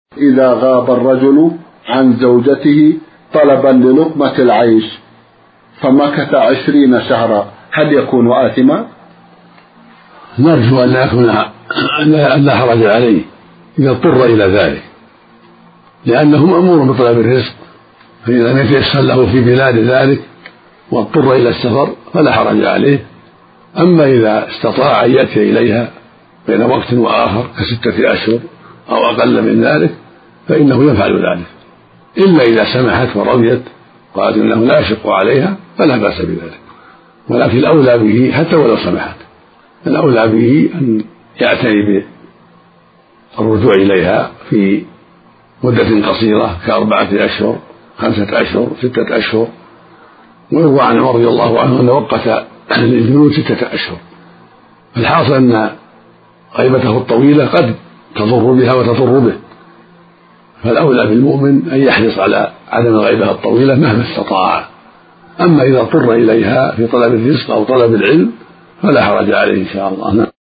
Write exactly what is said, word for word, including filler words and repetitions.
إذا غاب الرجل عن زوجته طلبا للقمة العيش فمكث عشرين شهرا هل يكون آثما؟ نرجو أن لا يكون أن لا حرج عليه إذا اضطر إلى ذلك، لأنه مأمور بطلب الرزق، فإذا لم يتيسر له في بلاد ذلك واضطر إلى السفر فلا حرج عليه. أما إذا استطاع أن يأتي إليها بين وقت وآخر كستة أشهر أو أقل من ذلك فإنه يفعل ذلك، إلا إذا سمحت ورضيت قالت إنه لا يشق عليها فلا بأس بذلك، ولكن الأولى به حتى ولو سمحت الأولى به أن يعتني بالرجوع إليها في مدة قصيرة كأربعة أشهر خمسة أشهر ستة أشهر. ويروى عن عمر رضي الله عنه أنه وقت للجنود ستة أشهر. الحاصل أن غيبته الطويلة قد تضر بها وتضر به، فالأولى بالمؤمن أن يحرص على عدم الغيبة الطويلة مهما استطاع. أما إذا اضطر إليها في طلب الرزق أو طلب العلم فلا حرج عليه إن شاء الله.